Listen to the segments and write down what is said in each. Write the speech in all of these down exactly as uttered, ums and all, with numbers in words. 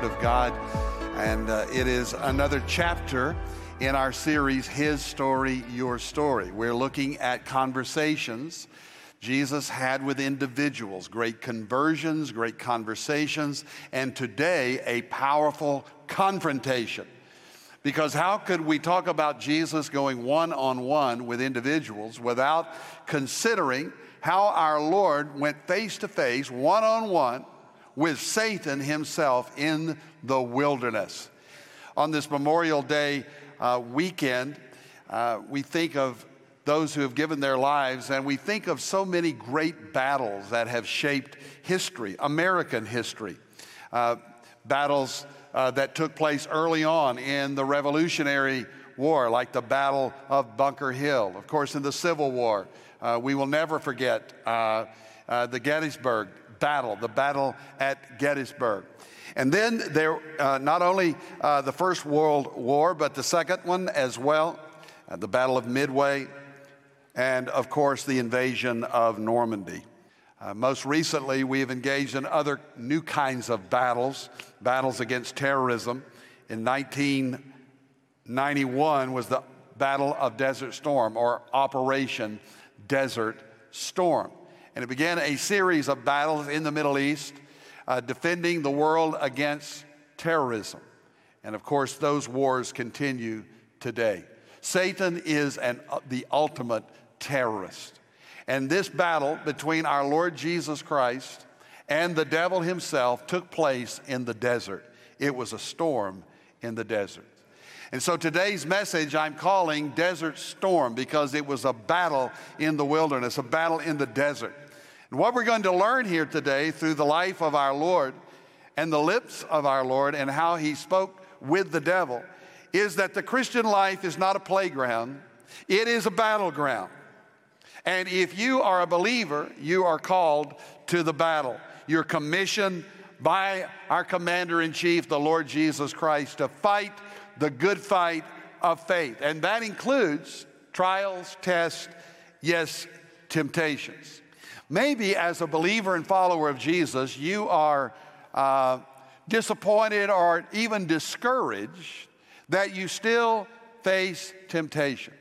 Word of God, and uh, it is another chapter in our series, His Story, Your Story. We're looking at conversations Jesus had with individuals, great conversions, great conversations, and today a powerful confrontation. Because how could we talk about Jesus going one-on-one with individuals without considering how our Lord went face-to-face, one-on-one with Satan himself in the wilderness? On this Memorial Day uh, weekend, uh, we think of those who have given their lives, and we think of so many great battles that have shaped history, American history. Uh, battles uh, that took place early on in the Revolutionary War, like the Battle of Bunker Hill. Of course, in the Civil War, uh, we will never forget uh, uh, the Gettysburg Battle, the battle at Gettysburg. And then there, uh, not only uh, the First World War, but the second one as well, uh, the Battle of Midway, and of course the invasion of Normandy. Uh, most recently, we have engaged in other new kinds of battles, battles against terrorism. In nineteen ninety-one was the Battle of Desert Storm, or Operation Desert Storm. And it began a series of battles in the Middle East, uh, defending the world against terrorism. And of course, those wars continue today. Satan is an, uh, the ultimate terrorist. And this battle between our Lord Jesus Christ and the devil himself took place in the desert. It was a storm in the desert. And so today's message I'm calling Desert Storm, because it was a battle in the wilderness, a battle in the desert. And what we're going to learn here today through the life of our Lord and the lips of our Lord and how he spoke with the devil is that the Christian life is not a playground. It is a battleground. And if you are a believer, you are called to the battle. You're commissioned by our commander-in-chief, the Lord Jesus Christ, to fight the good fight of faith. And that includes trials, tests, yes, temptations. Maybe as a believer and follower of Jesus, you are uh, disappointed or even discouraged that you still face temptations.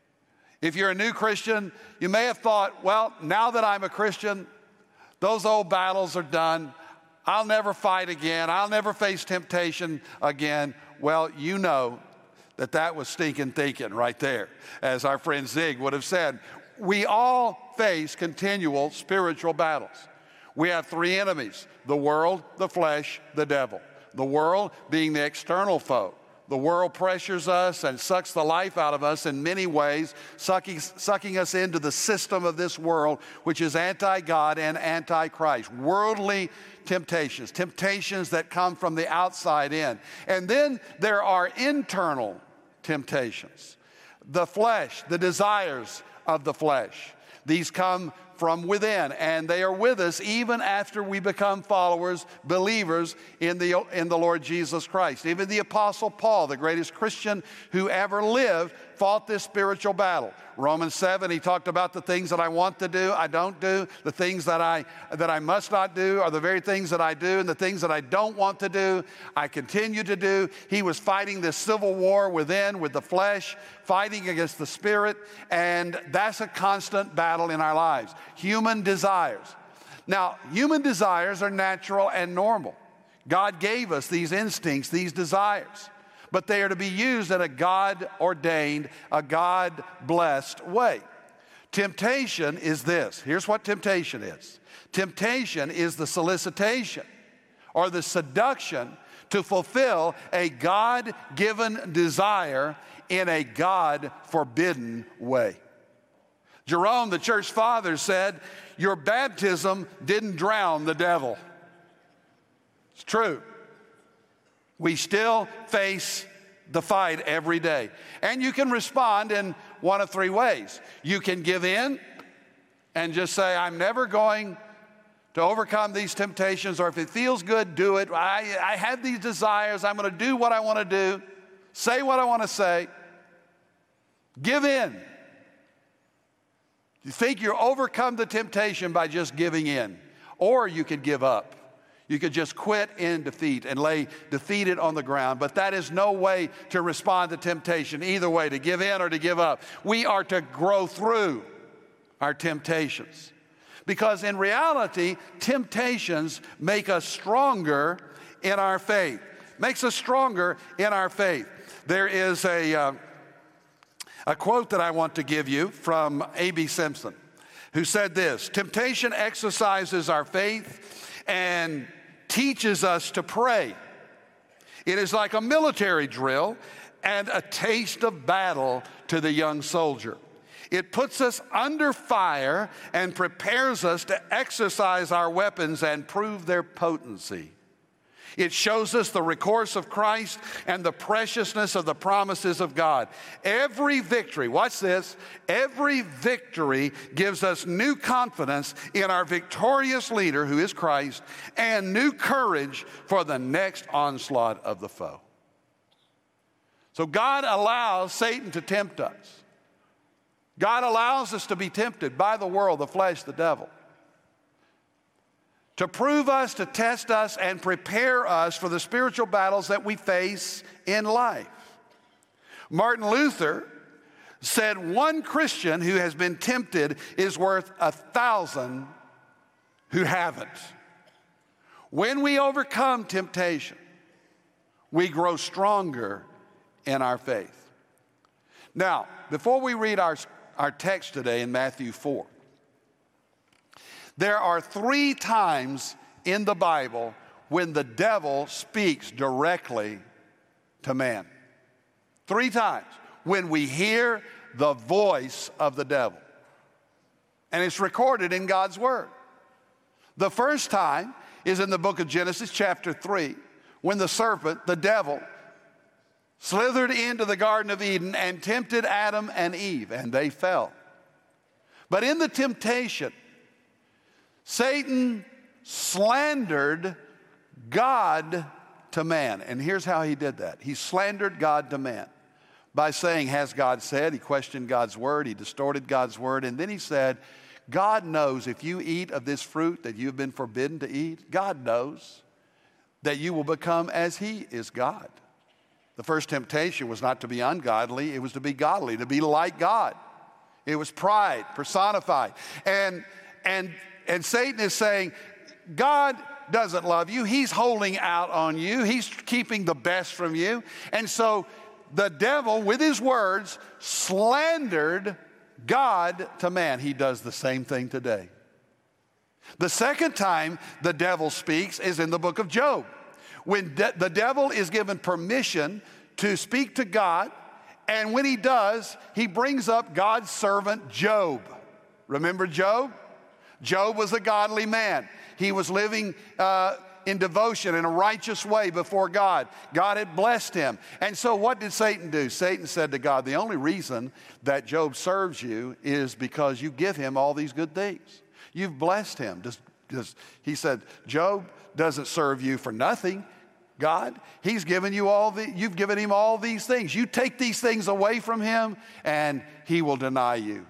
If you're a new Christian, you may have thought, well, now that I'm a Christian, those old battles are done. I'll never fight again. I'll never face temptation again. Well, you know that that was stinking thinking right there. As our friend Zig would have said, we all face continual spiritual battles. We have three enemies: the world, the flesh, the devil. The world being the external foe. The world pressures us and sucks the life out of us in many ways, sucking, sucking us into the system of this world, which is anti-God and anti-Christ. Worldly temptations, temptations that come from the outside in. And then there are internal temptations. The flesh, the desires of the flesh. These come from within, and they are with us even after we become followers, believers in the, in the Lord Jesus Christ. Even the Apostle Paul, the greatest Christian who ever lived, fought this spiritual battle. Romans seven, he talked about the things that I want to do, I don't do. The things that I, that I must not do are the very things that I do, and the things that I don't want to do, I continue to do. He was fighting this civil war within with the flesh, fighting against the spirit, and that's a constant battle in our lives. Human desires. Now, human desires are natural and normal. God gave us these instincts, these desires, but they are to be used in a God-ordained, a God-blessed way. Temptation is this. Here's what temptation is. Temptation is the solicitation or the seduction to fulfill a God-given desire in a God-forbidden way. Jerome, the church father, said, your baptism didn't drown the devil. It's true. We still face the fight every day. And you can respond in one of three ways. You can give in and just say, I'm never going to overcome these temptations, or if it feels good, do it. I, I have these desires. I'm going to do what I want to do, say what I want to say. Give in. You think you overcome the temptation by just giving in, or you could give up. You could just quit in defeat and lay defeated on the ground, but that is no way to respond to temptation, either way, to give in or to give up. We are to grow through our temptations, because in reality, temptations make us stronger in our faith, makes us stronger in our faith. There is a, uh, a quote that I want to give you from A B Simpson, who said this: "Temptation exercises our faith and teaches us to pray. It is like a military drill and a taste of battle to the young soldier. It puts us under fire and prepares us to exercise our weapons and prove their potency. It shows us the recourse of Christ and the preciousness of the promises of God. Every victory," watch this, "every victory gives us new confidence in our victorious leader, who is Christ, and new courage for the next onslaught of the foe." So God allows Satan to tempt us. God allows us to be tempted by the world, the flesh, the devil, to prove us, to test us, and prepare us for the spiritual battles that we face in life. Martin Luther said, "One Christian who has been tempted is worth a thousand who haven't." When we overcome temptation, we grow stronger in our faith. Now, before we read our, our text today in Matthew four, there are three times in the Bible when the devil speaks directly to man. Three times when we hear the voice of the devil. And it's recorded in God's Word. The first time is in the book of Genesis chapter three, when the serpent, the devil, slithered into the Garden of Eden and tempted Adam and Eve, and they fell. But in the temptation, Satan slandered God to man. And here's how he did that. He slandered God to man by saying, "Has God said?" He questioned God's word. He distorted God's word. And then he said, "God knows if you eat of this fruit that you've been forbidden to eat, God knows that you will become as he is God." The first temptation was not to be ungodly. It was to be godly, to be like God. It was pride personified. And, and, And Satan is saying, God doesn't love you. He's holding out on you. He's keeping the best from you. And so the devil, with his words, slandered God to man. He does the same thing today. The second time the devil speaks is in the book of Job, when de- the devil is given permission to speak to God. And when he does, he brings up God's servant Job. Remember Job? Job was a godly man. He was living uh, in devotion in a righteous way before God. God had blessed him. And so what did Satan do? Satan said to God, "The only reason that Job serves you is because you give him all these good things. You've blessed him." Just, just, he said, "Job doesn't serve you for nothing, God. He's given you all the, you've given him all these things. You take these things away from him and he will deny you."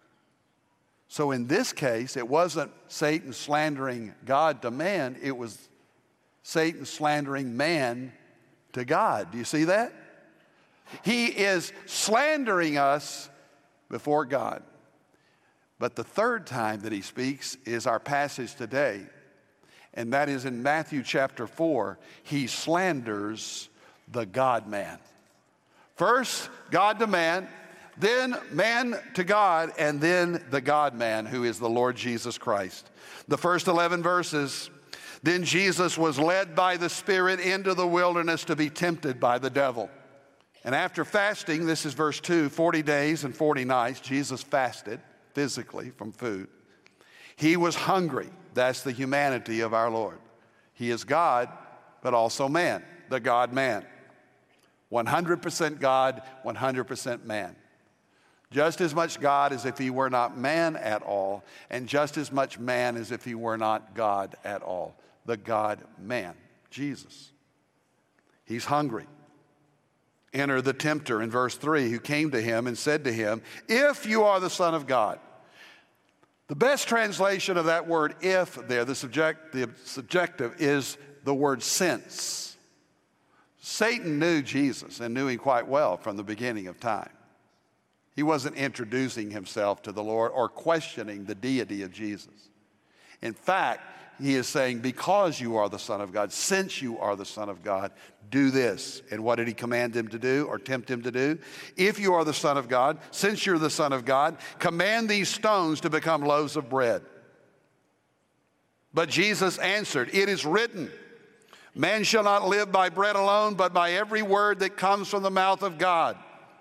So in this case, it wasn't Satan slandering God to man. It was Satan slandering man to God. Do you see that? He is slandering us before God. But the third time that he speaks is our passage today. And that is in Matthew chapter four. He slanders the God-man. First, God to man. Then man to God, and then the God-man, who is the Lord Jesus Christ. The first eleven verses, "Then Jesus was led by the Spirit into the wilderness to be tempted by the devil. And after fasting," this is verse two, forty days and forty nights, Jesus fasted physically from food. "He was hungry." That's the humanity of our Lord. He is God, but also man, the God-man. one hundred percent God, one hundred percent man. Just as much God as if he were not man at all, and just as much man as if he were not God at all. The God-man, Jesus. He's hungry. Enter the tempter in verse three, who came to him and said to him, "If you are the Son of God." The best translation of that word if there, the, subject, the subjective, is the word since. Satan knew Jesus and knew him quite well from the beginning of time. He wasn't introducing himself to the Lord or questioning the deity of Jesus. In fact, he is saying, because you are the Son of God, since you are the Son of God, do this. And what did he command him to do or tempt him to do? If you are the Son of God, since you're the Son of God, command these stones to become loaves of bread. But Jesus answered, it is written, man shall not live by bread alone, but by every word that comes from the mouth of God.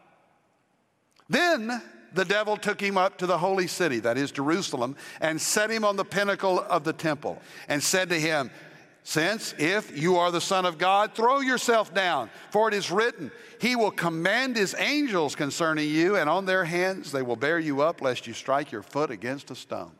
Then the devil took him up to the holy city, that is Jerusalem, and set him on the pinnacle of the temple and said to him, since if you are the Son of God, throw yourself down, for it is written, he will command his angels concerning you, and on their hands they will bear you up, lest you strike your foot against a stone.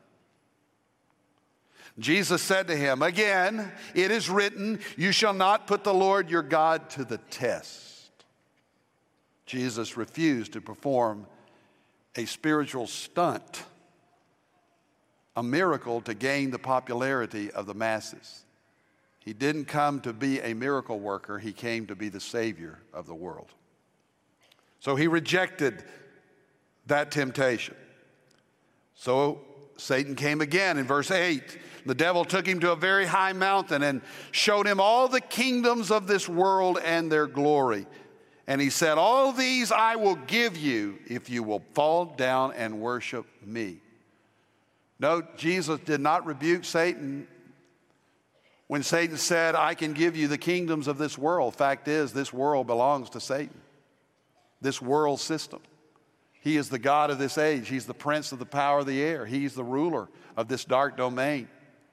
Jesus said to him, again, it is written, you shall not put the Lord your God to the test. Jesus refused to perform a spiritual stunt, a miracle to gain the popularity of the masses. He didn't come to be a miracle worker. He came to be the Savior of the world. So he rejected that temptation. So Satan came again in verse eight. The devil took him to a very high mountain and showed him all the kingdoms of this world and their glory. And he said, all these I will give you if you will fall down and worship me. Note, Jesus did not rebuke Satan when Satan said, I can give you the kingdoms of this world. Fact is, this world belongs to Satan, this world system. He is the God of this age. He's the prince of the power of the air. He's the ruler of this dark domain.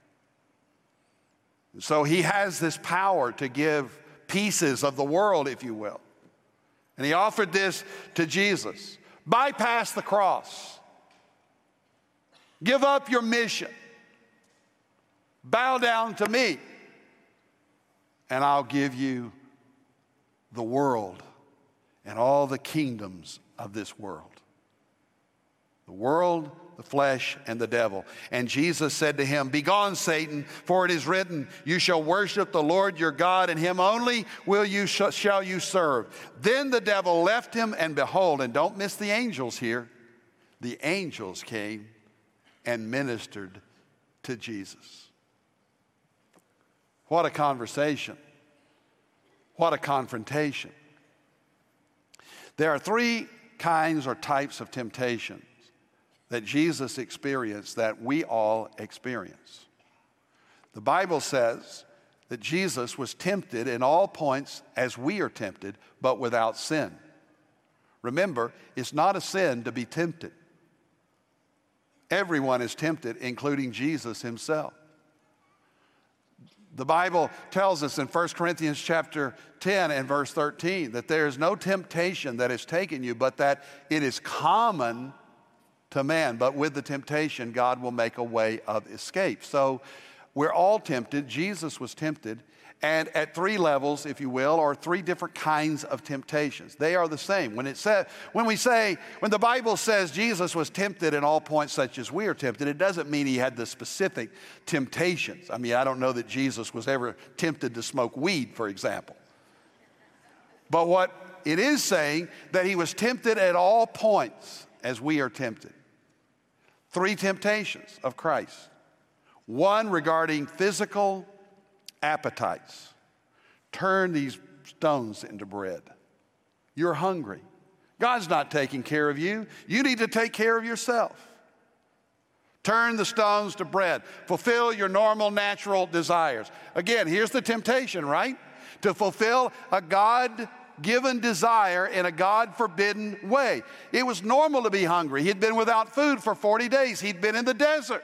So he has this power to give pieces of the world, if you will. And he offered this to Jesus. Bypass the cross. Give up your mission. Bow down to me. And I'll give you the world and all the kingdoms of this world. The world, the flesh, and the devil. And Jesus said to him, begone, Satan, for it is written, you shall worship the Lord your God, and him only will you sh- shall you serve. Then the devil left him, and behold, and don't miss the angels here, the angels came and ministered to Jesus. What a conversation. What a confrontation. There are three kinds or types of temptation that Jesus experienced that we all experience. The Bible says that Jesus was tempted in all points as we are tempted, but without sin. Remember, it's not a sin to be tempted. Everyone is tempted, including Jesus himself. The Bible tells us in First Corinthians chapter ten and verse thirteen that there is no temptation that has taken you, but that it is common to man. But with the temptation, God will make a way of escape. So we're all tempted. Jesus was tempted. And at three levels, if you will, or three different kinds of temptations. They are the same. When it says, when we say, when the Bible says Jesus was tempted in all points such as we are tempted, it doesn't mean he had the specific temptations. I mean, I don't know that Jesus was ever tempted to smoke weed, for example. But what it is saying, that he was tempted at all points as we are tempted. Three temptations of Christ. One regarding physical appetites. Turn these stones into bread. You're hungry. God's not taking care of you. You need to take care of yourself. Turn the stones to bread. Fulfill your normal, natural desires. Again, here's the temptation, right? To fulfill a God-given desire in a God-forbidden way. It was normal to be hungry. He'd been without food for forty days. He'd been in the desert.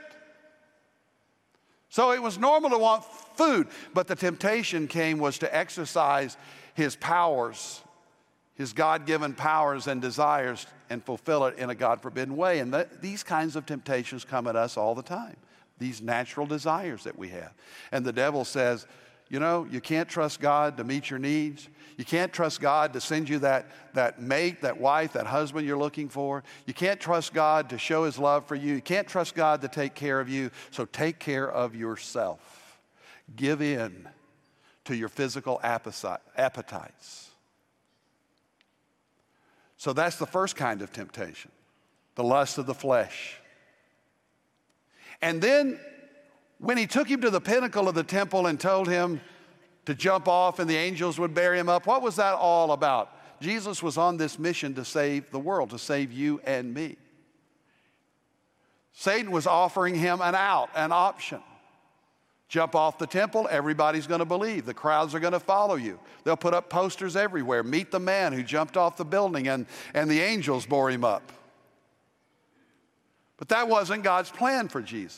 So it was normal to want food, but the temptation came was to exercise his powers, his God-given powers and desires, and fulfill it in a God-forbidden way. And th- these kinds of temptations come at us all the time, these natural desires that we have. And the devil says, You know, you can't trust God to meet your needs. You can't trust God to send you that, that mate, that wife, that husband you're looking for. You can't trust God to show his love for you. You can't trust God to take care of you. So take care of yourself. Give in to your physical appetites. So that's the first kind of temptation, the lust of the flesh. And then when he took him to the pinnacle of the temple and told him to jump off and the angels would bear him up, what was that all about? Jesus was on this mission to save the world, to save you and me. Satan was offering him an out, an option. Jump off the temple, everybody's going to believe. The crowds are going to follow you. They'll put up posters everywhere. Meet the man who jumped off the building and, and the angels bore him up. But that wasn't God's plan for Jesus.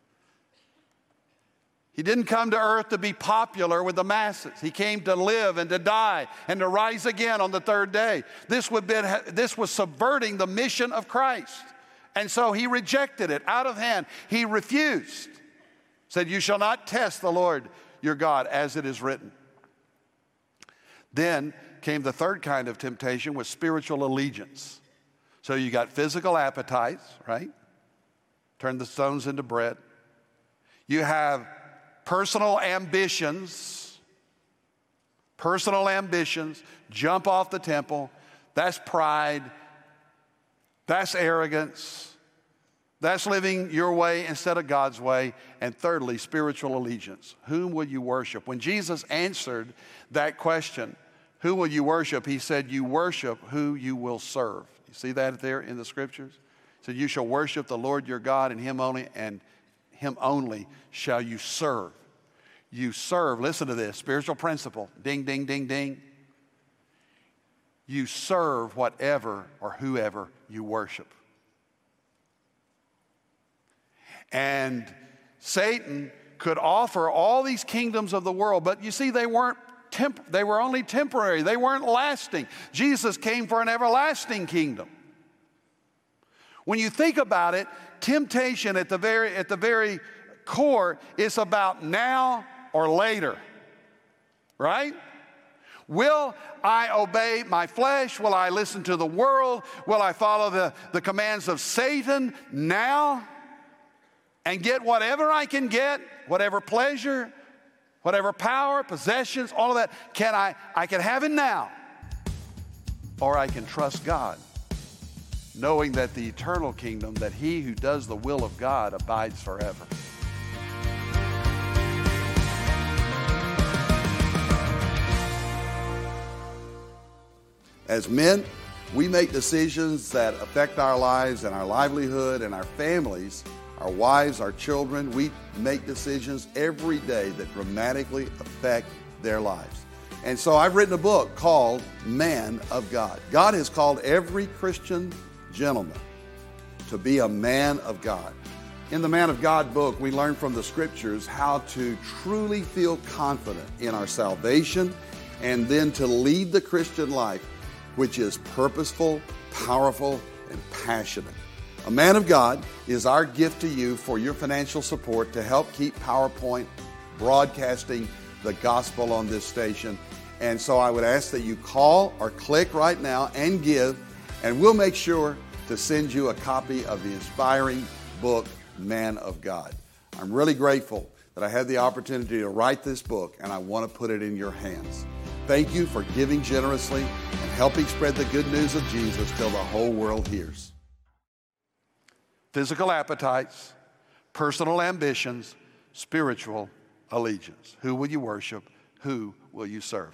He didn't come to earth to be popular with the masses. He came to live and to die and to rise again on the third day. This would be, this was subverting the mission of Christ. And so he rejected it out of hand. He refused. Said, you shall not test the Lord your God, as it is written. Then came the third kind of temptation with spiritual allegiance. So you got physical appetites, right? Turn the stones into bread. You have personal ambitions, personal ambitions, jump off the temple. That's pride. That's arrogance. That's living your way instead of God's way. And thirdly, spiritual allegiance. Whom will you worship? When Jesus answered that question, who will you worship? He said, you worship who you will serve. You see that there in the scriptures? He said, you shall worship the Lord your God, and him only, and him only shall you serve. You serve, listen to this, spiritual principle, ding, ding, ding, ding. You serve whatever or whoever you worship. And Satan could offer all these kingdoms of the world, but you see, they weren't temp- they were only temporary. They weren't lasting. Jesus came for an everlasting kingdom. When you think about it, temptation at the very, at the very core is about now or later, right? Will I obey my flesh? Will I listen to the world? Will I follow the, the commands of Satan now and get whatever I can get, whatever pleasure, whatever power, possessions, all of that? Can I, I can have it now, or I can trust God, knowing that the eternal kingdom, that he who does the will of God abides forever. As men, we make decisions that affect our lives and our livelihood and our families, our wives, our children. We make decisions every day that dramatically affect their lives. And so I've written a book called Man of God. God has called every Christian gentleman to be a man of God. In the Man of God book, we learn from the scriptures how to truly feel confident in our salvation and then to lead the Christian life, which is purposeful, powerful, and passionate. A Man of God is our gift to you for your financial support to help keep PowerPoint broadcasting the gospel on this station. And so I would ask that you call or click right now and give, and we'll make sure to send you a copy of the inspiring book, Man of God. I'm really grateful that I had the opportunity to write this book, and I want to put it in your hands. Thank you for giving generously and helping spread the good news of Jesus till the whole world hears. Physical appetites, personal ambitions, spiritual allegiance. Who will you worship? Who will you serve?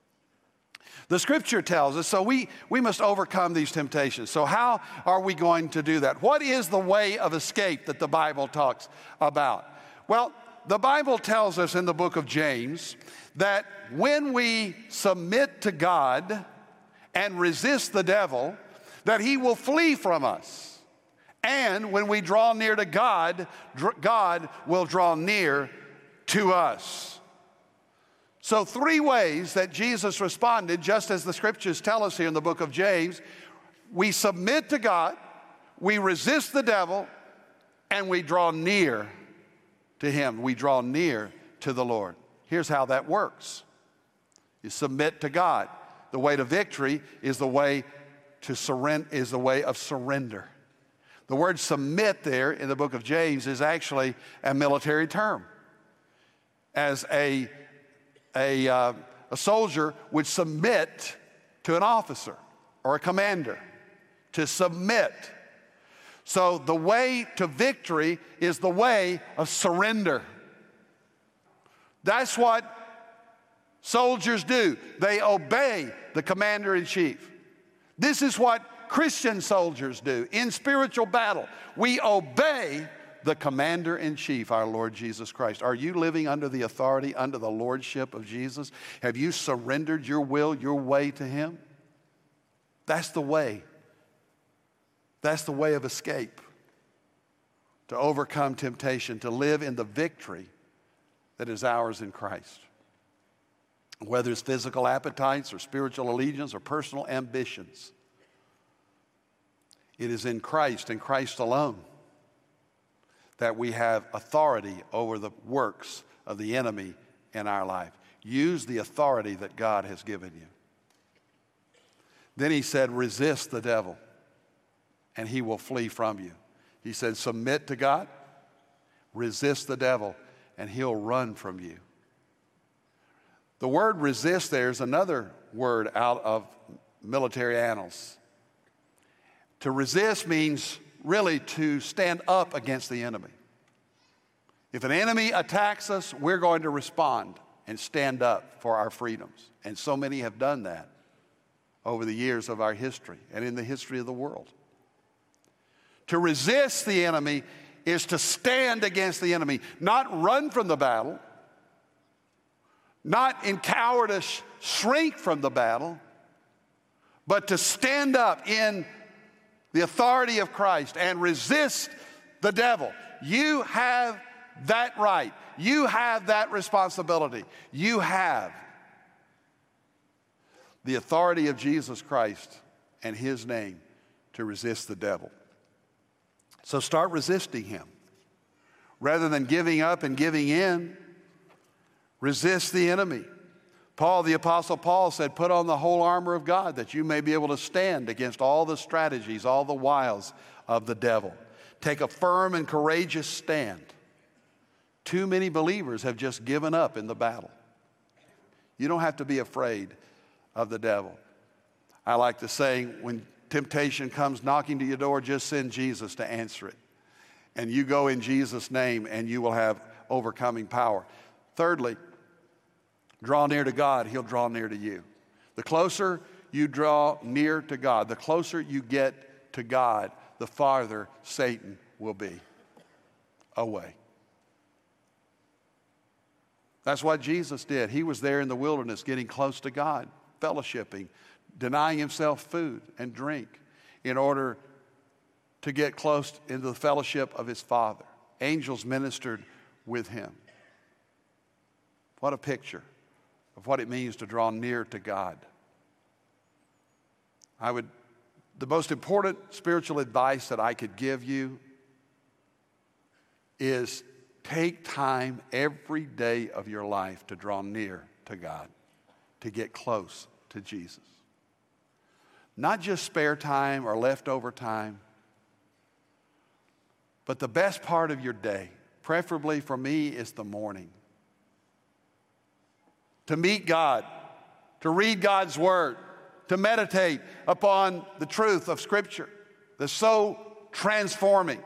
The scripture tells us, so we, we must overcome these temptations. So how are we going to do that? What is the way of escape that the Bible talks about? Well, the Bible tells us in the book of James that when we submit to God and resist the devil, that he will flee from us. And when we draw near to God, God will draw near to us. So three ways that Jesus responded, just as the scriptures tell us here in the book of James. We submit to God, we resist the devil, and we draw near to him. We draw near to the Lord. Here's how that works. You submit to God. The way to victory is the way to surrender, is the way of surrender. The word submit there in the book of James is actually a military term. As a, a, uh, a soldier would submit to an officer or a commander, to submit. So the way to victory is the way of surrender. That's what soldiers do. They obey the commander-in-chief. This is what Christian soldiers do in spiritual battle. We obey the commander-in-chief, our Lord Jesus Christ. Are you living under the authority, under the lordship of Jesus? Have you surrendered your will, your way to him? That's the way. That's the way of escape, to overcome temptation, to live in the victory that is ours in Christ. Whether it's physical appetites or spiritual allegiance or personal ambitions, it is in Christ and Christ alone that we have authority over the works of the enemy in our life. Use the authority that God has given you. Then he said, resist the devil, and he will flee from you. He said, submit to God, resist the devil, and he'll run from you. The word resist there is another word out of military annals. To resist means really to stand up against the enemy. If an enemy attacks us, we're going to respond and stand up for our freedoms. And so many have done that over the years of our history and in the history of the world. To resist the enemy is to stand against the enemy, not run from the battle, not in cowardice shrink from the battle, but to stand up in the authority of Christ and resist the devil. You have that right. You have that responsibility. You have the authority of Jesus Christ and his name to resist the devil. So start resisting him. Rather than giving up and giving in, resist the enemy. Paul, the Apostle Paul said, put on the whole armor of God that you may be able to stand against all the strategies, all the wiles of the devil. Take a firm and courageous stand. Too many believers have just given up in the battle. You don't have to be afraid of the devil. I like to say, when temptation comes knocking to your door, just send Jesus to answer it. And you go in Jesus' name and you will have overcoming power. Thirdly, draw near to God, he'll draw near to you. The closer you draw near to God, the closer you get to God, the farther Satan will be away. That's what Jesus did. He was there in the wilderness getting close to God, fellowshipping, denying himself food and drink in order to get close into the fellowship of his Father. Angels ministered with him. What a picture of what it means to draw near to God. I would, the most important spiritual advice that I could give you is take time every day of your life to draw near to God, to get close to Jesus. Not just spare time or leftover time, but the best part of your day, preferably for me, is the morning. To meet God, to read God's Word, to meditate upon the truth of Scripture that's so transforming,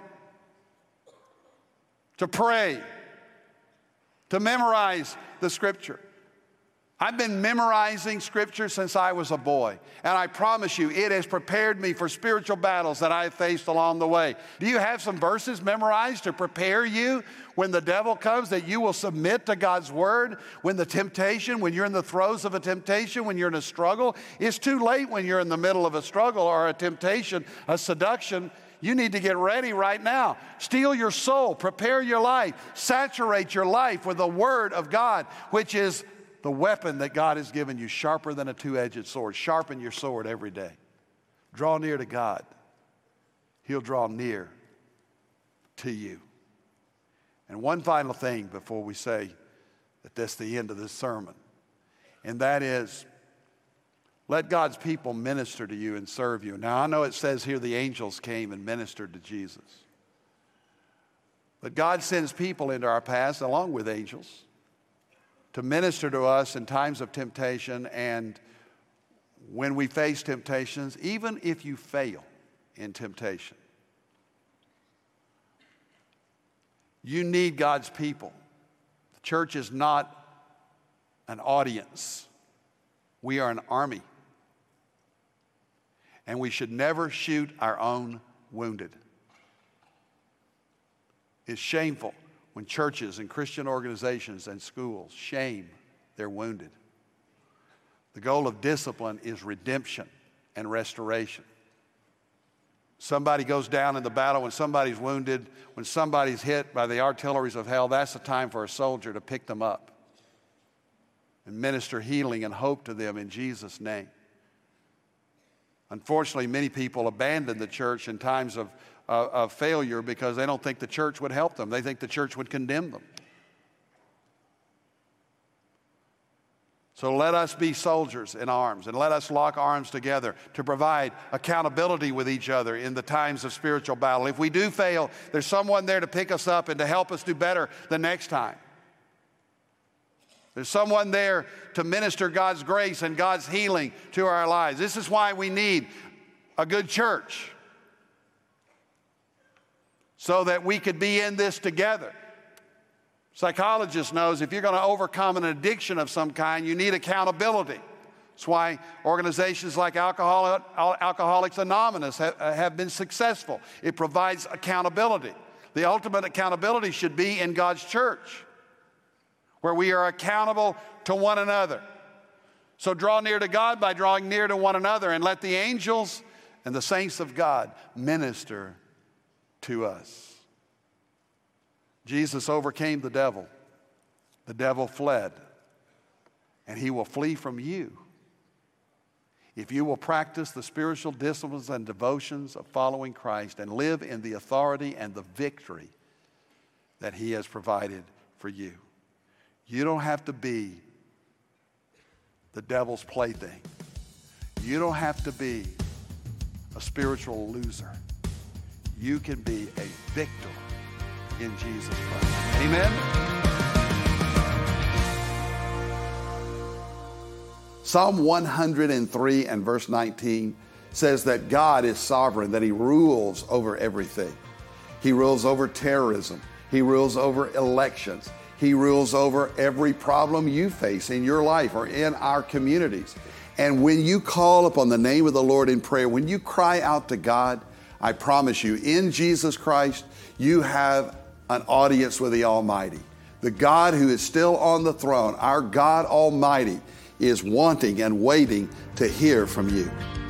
to pray, to memorize the Scripture. I've been memorizing Scripture since I was a boy, and I promise you, it has prepared me for spiritual battles that I have faced along the way. Do you have some verses memorized to prepare you when the devil comes, that you will submit to God's Word? When the temptation, when you're in the throes of a temptation, when you're in a struggle, it's too late when you're in the middle of a struggle or a temptation, a seduction. You need to get ready right now. Steel your soul, prepare your life, saturate your life with the Word of God, which is the weapon that God has given you, sharper than a two-edged sword. Sharpen your sword every day. Draw near to God. He'll draw near to you. And one final thing before we say that that's the end of this sermon. And that is, let God's people minister to you and serve you. Now, I know it says here the angels came and ministered to Jesus. But God sends people into our paths, along with angels, to minister to us in times of temptation and when we face temptations, even if you fail in temptation. You need God's people. The church is not an audience. We are an army. And we should never shoot our own wounded. It's shameful when churches and Christian organizations and schools shame their wounded. The goal of discipline is redemption and restoration. Somebody goes down in the battle, when somebody's wounded, when somebody's hit by the artilleries of hell, that's the time for a soldier to pick them up and minister healing and hope to them in Jesus' name. Unfortunately, many people abandon the church in times of, uh, of failure because they don't think the church would help them. They think the church would condemn them. So let us be soldiers in arms, and let us lock arms together to provide accountability with each other in the times of spiritual battle. If we do fail, there's someone there to pick us up and to help us do better the next time. There's someone there to minister God's grace and God's healing to our lives. This is why we need a good church, so that we could be in this together. Psychologist knows if you're going to overcome an addiction of some kind, you need accountability. That's why organizations like Alcohol, Alcoholics Anonymous have, have been successful. It provides accountability. The ultimate accountability should be in God's church, where we are accountable to one another. So draw near to God by drawing near to one another, and let the angels and the saints of God minister to us. Jesus overcame the devil. The devil fled, and he will flee from you if you will practice the spiritual disciplines and devotions of following Christ and live in the authority and the victory that he has provided for you. You don't have to be the devil's plaything. You don't have to be a spiritual loser. You can be a victor in Jesus Christ. Amen? Psalm one hundred three and verse nineteen says that God is sovereign, that he rules over everything. He rules over terrorism. He rules over elections. He rules over every problem you face in your life or in our communities. And when you call upon the name of the Lord in prayer, when you cry out to God, I promise you, in Jesus Christ, you have an audience with the Almighty. The God who is still on the throne, our God Almighty, is wanting and waiting to hear from you.